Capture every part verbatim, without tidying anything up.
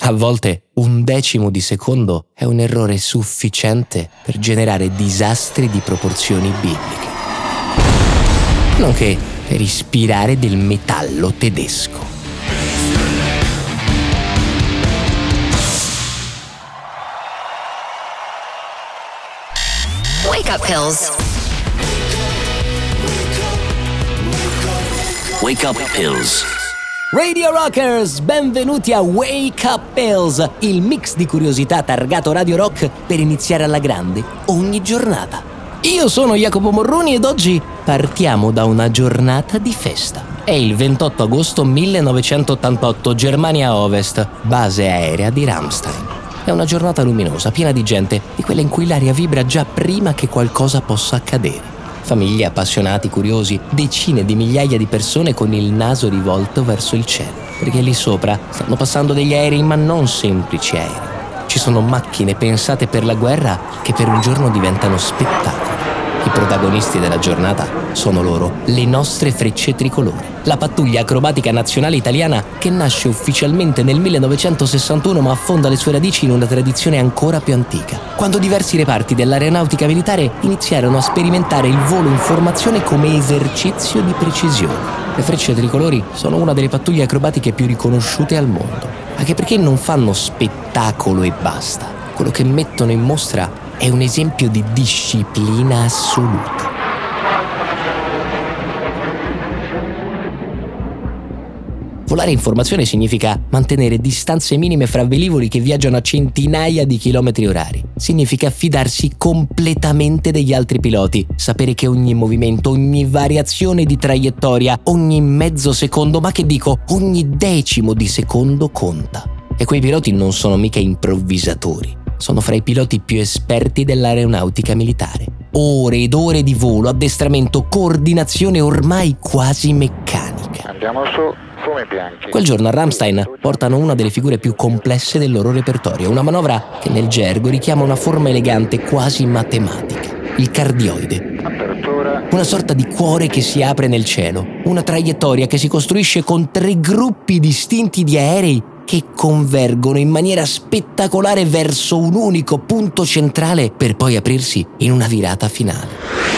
A volte un decimo di secondo è un errore sufficiente per generare disastri di proporzioni bibliche, nonché per ispirare del metallo tedesco. Wake up pills. Wake up pills. Radio Rockers, benvenuti a Wake Up Pills, il mix di curiosità targato Radio Rock per iniziare alla grande ogni giornata. Io sono Jacopo Morroni ed oggi partiamo da una giornata di festa. È il ventotto agosto millenovecentottantotto, Germania Ovest, base aerea di Ramstein. È una giornata luminosa, piena di gente, di quella in cui l'aria vibra già prima che qualcosa possa accadere. Famiglie, appassionati, curiosi, decine di migliaia di persone con il naso rivolto verso il cielo, perché lì sopra stanno passando degli aerei, ma non semplici aerei. Ci sono macchine pensate per la guerra che per un giorno diventano spettacolo. I protagonisti della giornata sono loro, le nostre frecce tricolore. La pattuglia acrobatica nazionale italiana che nasce ufficialmente nel millenovecentosessantuno ma affonda le sue radici in una tradizione ancora più antica, quando diversi reparti dell'aeronautica militare iniziarono a sperimentare il volo in formazione come esercizio di precisione. Le frecce tricolori sono una delle pattuglie acrobatiche più riconosciute al mondo, anche perché non fanno spettacolo e basta. Quello che mettono in mostra è un esempio di disciplina assoluta. Volare in formazione significa mantenere distanze minime fra velivoli che viaggiano a centinaia di chilometri orari. Significa fidarsi completamente degli altri piloti, sapere che ogni movimento, ogni variazione di traiettoria, ogni mezzo secondo, ma che dico, ogni decimo di secondo conta. E quei piloti non sono mica improvvisatori. Sono fra i piloti più esperti dell'aeronautica militare. Ore ed ore di volo, addestramento, coordinazione ormai quasi meccanica. Andiamo su, fumi bianchi. Quel giorno a Ramstein portano una delle figure più complesse del loro repertorio, una manovra che nel gergo richiama una forma elegante quasi matematica, il cardioide. Apertura. Una sorta di cuore che si apre nel cielo, una traiettoria che si costruisce con tre gruppi distinti di aerei che convergono in maniera spettacolare verso un unico punto centrale per poi aprirsi in una virata finale.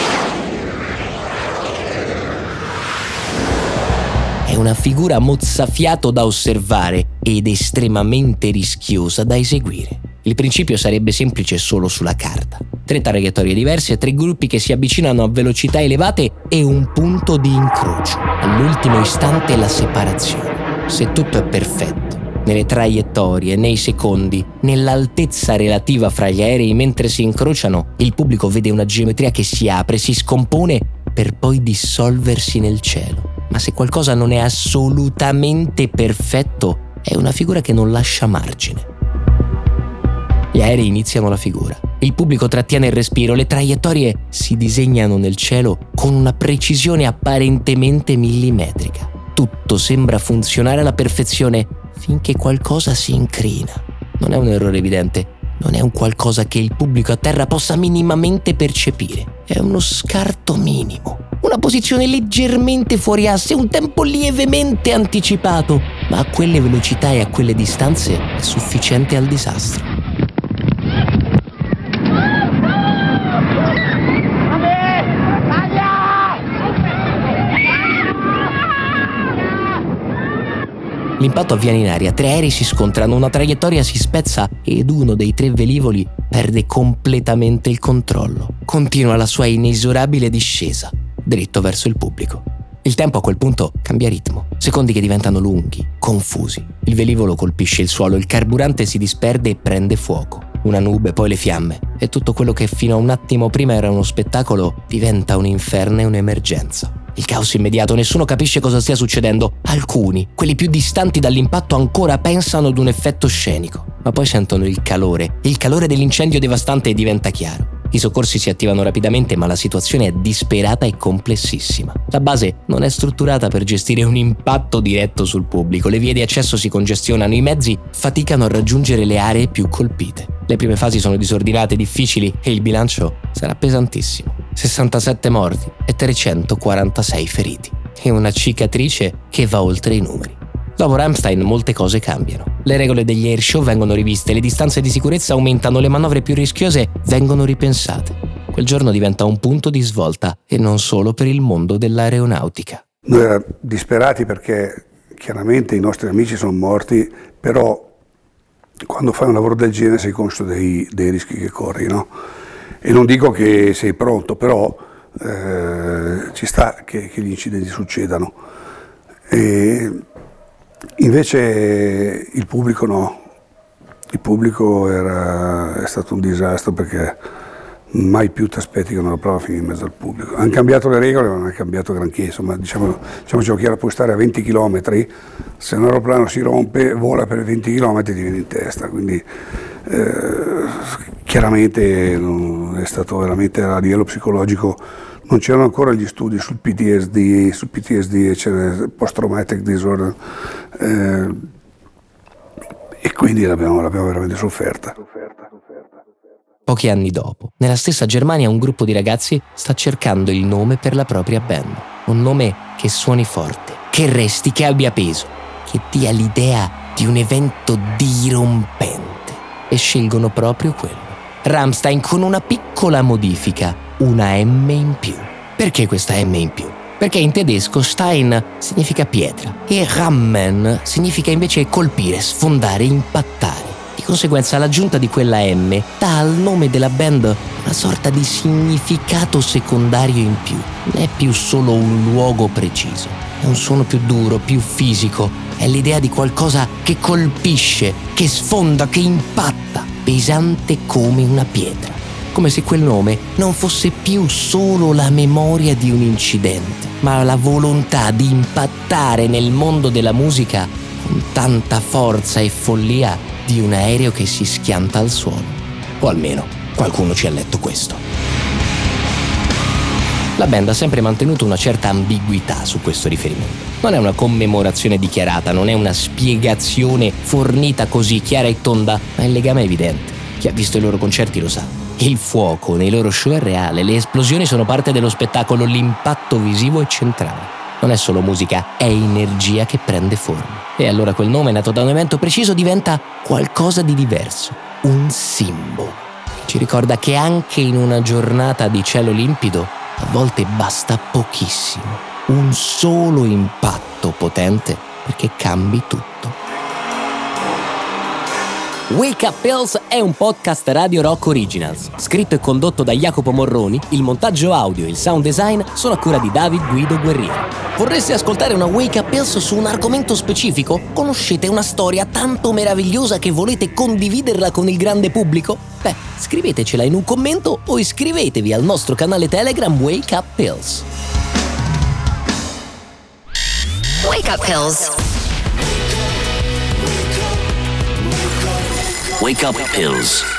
È una figura mozzafiato da osservare ed estremamente rischiosa da eseguire. Il principio sarebbe semplice solo sulla carta. Tre traiettorie diverse, tre gruppi che si avvicinano a velocità elevate e un punto di incrocio. All'ultimo istante la separazione. Se tutto è perfetto, nelle traiettorie, nei secondi, nell'altezza relativa fra gli aerei mentre si incrociano, il pubblico vede una geometria che si apre, si scompone per poi dissolversi nel cielo. Ma se qualcosa non è assolutamente perfetto, è una figura che non lascia margine. Gli aerei iniziano la figura. Il pubblico trattiene il respiro, le traiettorie si disegnano nel cielo con una precisione apparentemente millimetrica. Tutto sembra funzionare alla perfezione finché qualcosa si incrina. Non è un errore evidente, non è un qualcosa che il pubblico a terra possa minimamente percepire. È uno scarto minimo, una posizione leggermente fuori asse, un tempo lievemente anticipato, ma a quelle velocità e a quelle distanze è sufficiente al disastro. L'impatto avviene in aria, tre aerei si scontrano, una traiettoria si spezza ed uno dei tre velivoli perde completamente il controllo. Continua la sua inesorabile discesa, dritto verso il pubblico. Il tempo a quel punto cambia ritmo, secondi che diventano lunghi, confusi. Il velivolo colpisce il suolo, il carburante si disperde e prende fuoco. Una nube, poi le fiamme, e tutto quello che fino a un attimo prima era uno spettacolo diventa un inferno e un'emergenza. Il caos immediato, nessuno capisce cosa stia succedendo. Alcuni, quelli più distanti dall'impatto, ancora pensano ad un effetto scenico, ma poi sentono il calore, il calore dell'incendio devastante e diventa chiaro. I soccorsi si attivano rapidamente, ma la situazione è disperata e complessissima. La base non è strutturata per gestire un impatto diretto sul pubblico, le vie di accesso si congestionano, i mezzi faticano a raggiungere le aree più colpite. Le prime fasi sono disordinate, difficili e il bilancio sarà pesantissimo. sessantasette morti e trecentoquarantasei feriti. E una cicatrice che va oltre i numeri. Dopo Rammstein molte cose cambiano. Le regole degli air show vengono riviste, le distanze di sicurezza aumentano, le manovre più rischiose vengono ripensate. Quel giorno diventa un punto di svolta, e non solo per il mondo dell'aeronautica. Noi eravamo disperati perché chiaramente i nostri amici sono morti, però quando fai un lavoro del genere sei conscio dei, dei rischi che corri, no? E non dico che sei pronto, però eh, ci sta che, che gli incidenti succedano. E invece il pubblico no, il pubblico era, è stato un disastro, perché mai più ti aspetti che una prova finì in mezzo al pubblico. Hanno cambiato le regole, ma non hanno cambiato granché, insomma, diciamo, diciamoci chiaro, puoi stare a venti chilometri, se un aeroplano si rompe, vola per venti chilometri, ti viene in testa, quindi eh, chiaramente non, è stato veramente a livello psicologico. Non c'erano ancora gli studi sul P T S D, sul P T S D, c'era Post Traumatic Disorder, eh, e quindi l'abbiamo, l'abbiamo veramente sofferta. Pochi anni dopo, nella stessa Germania, un gruppo di ragazzi sta cercando il nome per la propria band. Un nome che suoni forte, che resti, che abbia peso, che dia l'idea di un evento dirompente. E scelgono proprio quello. Rammstein, con una piccola modifica, una M in più. Perché questa M in più? Perché in tedesco Stein significa pietra e Rammen significa invece colpire, sfondare, impattare. Di conseguenza l'aggiunta di quella M dà al nome della band una sorta di significato secondario in più. Non è più solo un luogo preciso, è un suono più duro, più fisico. È l'idea di qualcosa che colpisce, che sfonda, che impatta, pesante come una pietra. Come se quel nome non fosse più solo la memoria di un incidente, ma la volontà di impattare nel mondo della musica con tanta forza e follia di un aereo che si schianta al suolo. O almeno qualcuno ci ha letto questo. La band ha sempre mantenuto una certa ambiguità su questo riferimento. Non è una commemorazione dichiarata, non è una spiegazione fornita così chiara e tonda, ma il legame è evidente. Chi ha visto i loro concerti lo sa. Il fuoco nei loro show è reale, le esplosioni sono parte dello spettacolo, l'impatto visivo è centrale. Non è solo musica, è energia che prende forma. E allora quel nome, nato da un evento preciso, diventa qualcosa di diverso, un simbolo. Ci ricorda che anche in una giornata di cielo limpido, a volte basta pochissimo, un solo impatto potente perché cambi tutto. Wake Up Pills è un podcast Radio Rock Originals, scritto e condotto da Jacopo Morroni. Il montaggio audio e il sound design sono a cura di David Guido Guerrieri. Vorreste ascoltare una Wake Up Pills su un argomento specifico? Conoscete una storia tanto meravigliosa che volete condividerla con il grande pubblico? Beh, scrivetecela in un commento o iscrivetevi al nostro canale Telegram Wake Up Pills. Wake Up Pills. Wake Up Pills.